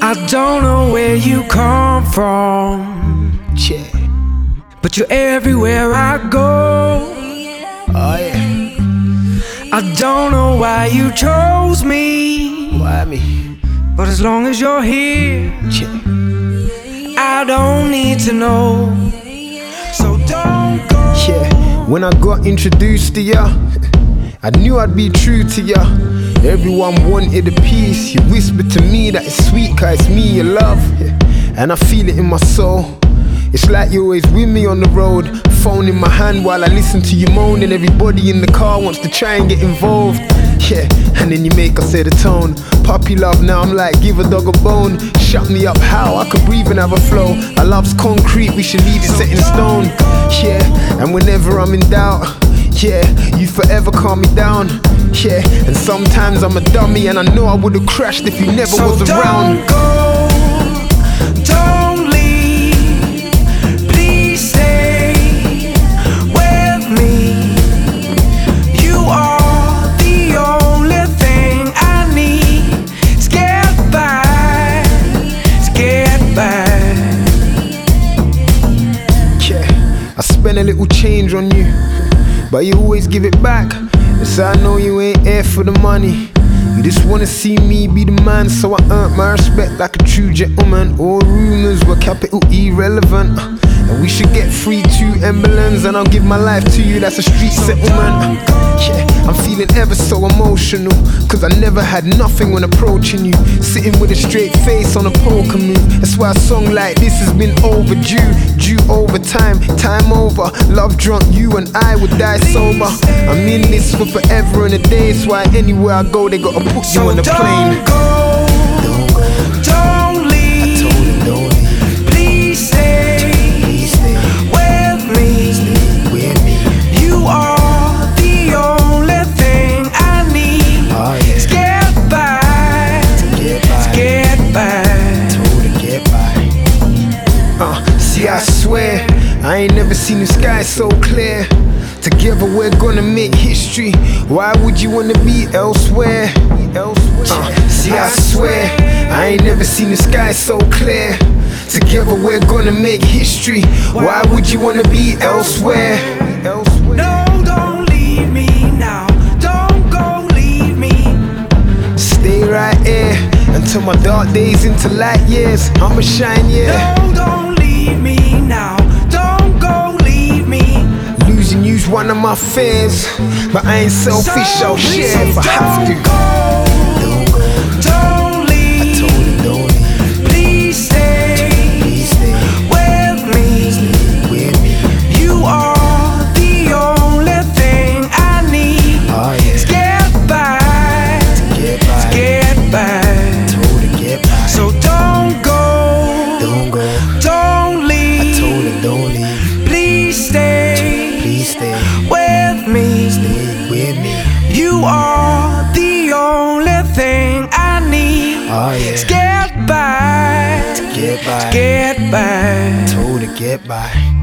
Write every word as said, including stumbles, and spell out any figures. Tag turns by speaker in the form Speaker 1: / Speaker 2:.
Speaker 1: I don't know where you come from,
Speaker 2: Yeah.
Speaker 1: but you're everywhere I go.
Speaker 2: Oh yeah.
Speaker 1: I don't know why you chose me,
Speaker 2: Why me?
Speaker 1: but as long as you're here,
Speaker 2: Yeah.
Speaker 1: I don't need to know. So don't go.
Speaker 2: Yeah. When I got introduced to ya, I knew I'd be true to ya. Everyone wanted a piece. You whispered to me that it's sweet, cause it's me you love, yeah. And I feel it in my soul. It's like you're always with me on the road. Phone in my hand while I listen to you moan. And everybody in the car wants to try and get involved. Yeah, and then you make us set the tone. Puppy love, now I'm like, give a dog a bone. Shut me up, how? I could breathe and have a flow. Our love's concrete, we should leave it set in stone. Yeah, and whenever I'm in doubt, yeah, you forever calm me down. Yeah, and sometimes I'm a dummy and I know I would've crashed if you never
Speaker 1: So
Speaker 2: was around.
Speaker 1: don't go, don't leave, please stay with me. You are the only thing I need. Let's get by, let's get by.
Speaker 2: Yeah, I spend a little change on you, but you always give it back. So I know you ain't here for the money. You just wanna see me be the man, so I earned my respect like a true gentleman. All rumors were capital irrelevant, and we should get free two emblems, and I'll give my life to you, that's a street settlement. Yeah, I'm feeling ever so emotional, cause I never had nothing when approaching you. Sitting with a straight face on a poker move. That's why a song like this has been overdue. Due over time, time over. Love drunk, you and I would die sober. I'm in this for forever and a day. That's why anywhere I go they gotta put you
Speaker 1: So
Speaker 2: on the plane.
Speaker 1: don't go,
Speaker 2: Don't go,
Speaker 1: don't leave,
Speaker 2: I told him don't leave.
Speaker 1: please stay,
Speaker 2: Please stay
Speaker 1: with me.
Speaker 2: with me.
Speaker 1: You are the only thing I need.
Speaker 2: Oh
Speaker 1: Let's
Speaker 2: yeah,
Speaker 1: get by,
Speaker 2: get by.
Speaker 1: let's get by.
Speaker 2: Told her get by. Uh, see I swear, I ain't never seen the sky so clear. Together we're gonna make history. Why would you wanna be elsewhere? Elsewhere. Uh, see I swear, I ain't never seen the sky so clear. Together we're gonna make history. Why would you wanna be elsewhere? Elsewhere.
Speaker 1: No, don't leave me now. Don't go, leave me.
Speaker 2: Stay right here until my dark days into light years. I'ma shine, yeah.
Speaker 1: No, don't leave me now. Don't go, leave me.
Speaker 2: Losing you's one of my fears, but I ain't selfish, I'll share if I have to.
Speaker 1: Don't go, don't leave.
Speaker 2: I told him don't leave.
Speaker 1: Please stay,
Speaker 2: Please stay
Speaker 1: with me.
Speaker 2: with me.
Speaker 1: You are the only thing I need.
Speaker 2: Oh
Speaker 1: Let's
Speaker 2: yeah,
Speaker 1: get by,
Speaker 2: get by.
Speaker 1: get by.
Speaker 2: Told her get by.
Speaker 1: So don't go,
Speaker 2: Don't go.
Speaker 1: don't
Speaker 2: I
Speaker 1: leave.
Speaker 2: told him don't leave.
Speaker 1: Please stay,
Speaker 2: Please stay
Speaker 1: with me.
Speaker 2: stay with me.
Speaker 1: You are the only thing I need.
Speaker 2: Oh
Speaker 1: Let's
Speaker 2: yeah,
Speaker 1: get by,
Speaker 2: get by.
Speaker 1: get by.
Speaker 2: Told her get by.